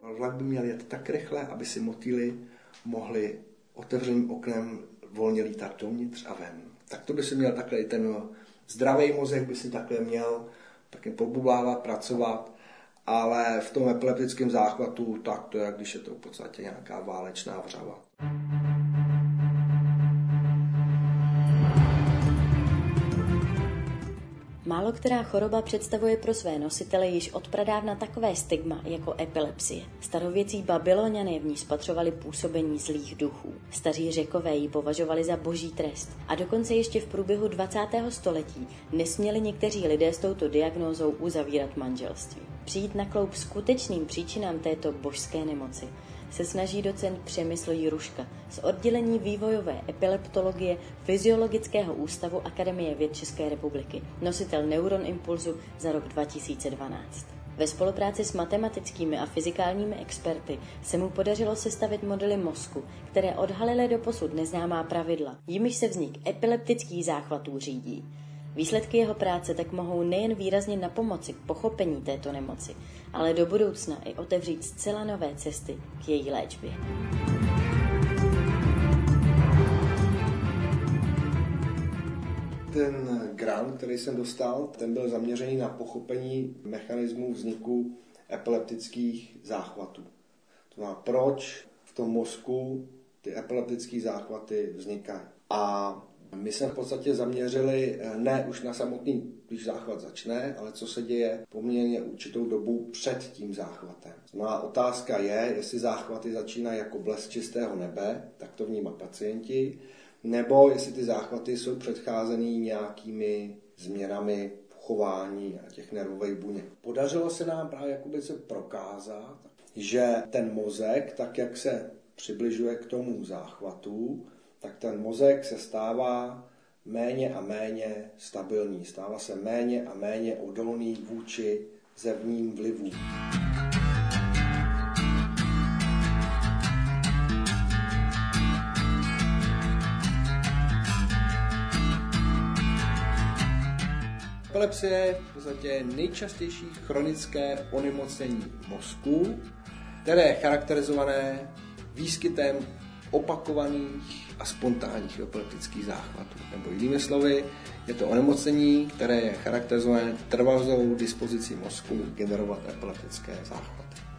Vlak by měl jet tak rychle, aby si motýly mohli otevřeným oknem volně lítat dovnitř a ven. Tak to by si měl takhle i ten zdravý mozek by si takhle měl taky pobublávat, pracovat, ale v tom epileptickém záchvatu tak to je, když je to v podstatě nějaká válečná vřava. Málo která choroba představuje pro své nositele již od pradávna takové stigma jako epilepsie. Starověcí Babyloniané v ní spatřovali působení zlých duchů. Staří Řekové ji považovali za boží trest. A dokonce ještě v průběhu 20. století nesměli někteří lidé s touto diagnózou uzavírat manželství. Přijít na kloub skutečným příčinám této božské nemoci se snaží docent Přemysl Jiruška z oddělení vývojové epileptologie Fyziologického ústavu Akademie věd České republiky, nositel Neuron Impulzu za rok 2012. Ve spolupráci s matematickými a fyzikálními experty se mu podařilo sestavit modely mozku, které odhalily doposud neznámá pravidla, jimiž se vznik epileptických záchvatů řídí. Výsledky jeho práce tak mohou nejen výrazně napomoci k pochopení této nemoci, ale do budoucna i otevřít zcela nové cesty k její léčbě. Ten grant, který jsem dostal, ten byl zaměřený na pochopení mechanismů vzniku epileptických záchvatů. To znamená, proč v tom mozku ty epileptické záchvaty vznikají. A my jsme v podstatě zaměřili ne už na samotný, když záchvat začne, ale co se děje poměrně určitou dobu před tím záchvatem. No a otázka je, jestli záchvaty začínají jako blesk čistého nebe, tak to vnímá pacienti, nebo jestli ty záchvaty jsou předcházený nějakými změnami v chování a těch nervových buněk. Podařilo se nám právě jakoby se prokázat, že ten mozek, tak jak se přibližuje k tomu záchvatu, tak ten mozek se stává méně a méně stabilní, stává se méně a méně odolný vůči zevním vlivům. Epilepsie je v podstatě nejčastější chronické onemocnění mozku, které je charakterizované výskytem opakovaných a spontánních epileptických záchvatů. Nebo jinými slovy, je to onemocnění, které je charakterizované trvalou dispozicí mozku generovat epileptické záchvaty.